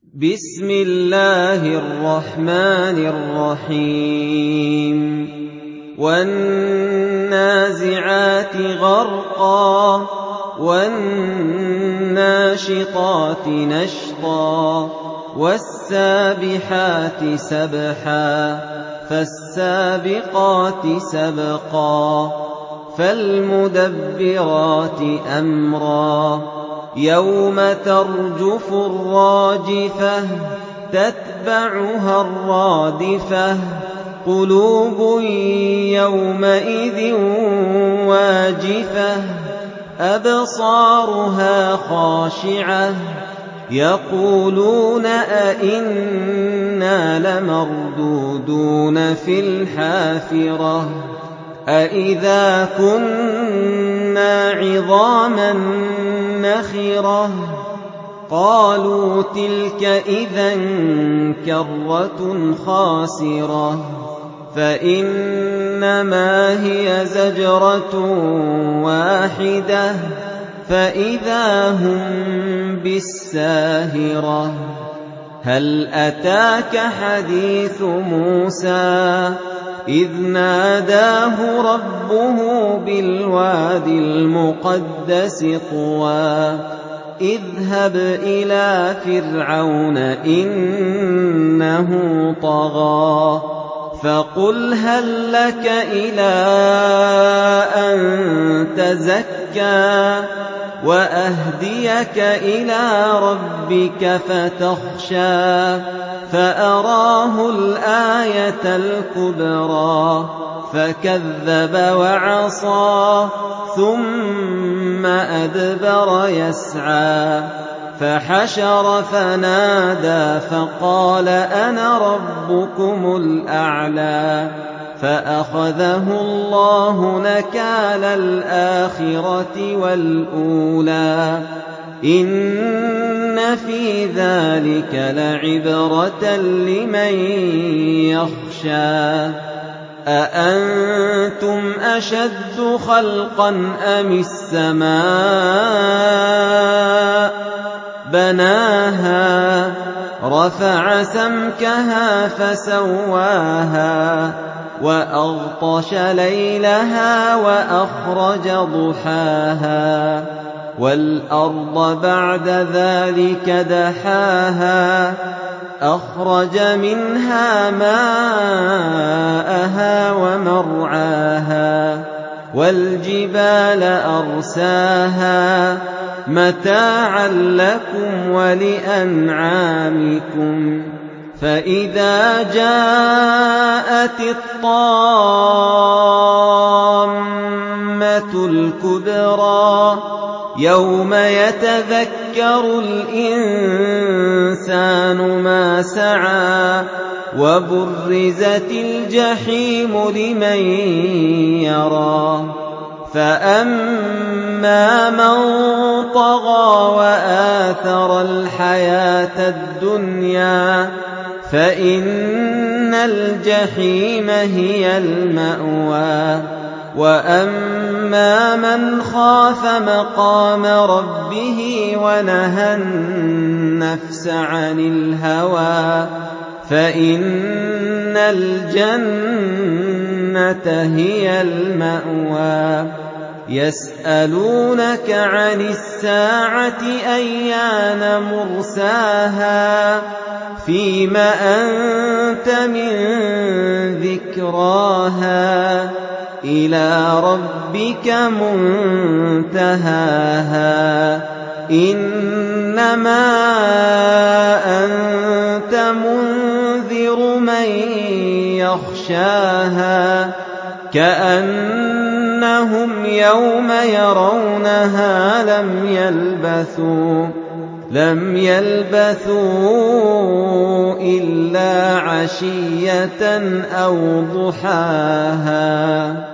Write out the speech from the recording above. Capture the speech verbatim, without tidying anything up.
بسم الله الرحمن الرحيم والنازعات غرقا والناشطات نشطا والسابحات سبحا فالسابقات سبقا فالمدبرات أمرا يوم ترجف الراجفة تتبعها الرادفة قلوب يومئذ واجفة أبصارها خاشعة يقولون أئنا لمردودون في الحافرة أئذا كنا عظاما نخرة قالوا تلك إذا كرة خاسرة فإنما هي زجرة واحدة فإذا هم بالساهرة هل أتاك حديث موسى إذ ناداه ربه بالواد المقدس طوى اذهب إلى فرعون إنه طغى فقل هل لك إلى أن تزكى وأهديك إلى ربك فتخشى فأراه الآية الكبرى فكذب وعصى ثم أدبر يسعى فحشر فنادى فقال أنا ربكم الأعلى فأخذه الله نكال الآخرة والأولى إن في ذلك لعبرة لمن يخشى أأنتم أشد خلقا أم السماء بناها رفع سمكها فسواها وأغطش ليلها وأخرج ضحاها والأرض بعد ذلك دحاها أخرج منها ماءها ومرعاها والجبال أرساها متاعا لكم ولأنعامكم فإذا جاءت الطامة الكبرى يوم يتذكر الإنسان ما سعى وبرزت الجحيم لمن يرى فأما من طغى وآثر الحياة الدنيا فإن الجحيم هي المأوى وأما من خاف مقام ربه ونهى النفس عن الهوى فإن الجنة هي المأوى يسألونك عن الساعة أيان مرساها فيم أنت من ذكراها إلى ربك منتهاها إنما أنت منذر من يخشاها كأنهم يوم يرونها لم يلبثوا لم يلبثوا إلا عشية أو ضحاها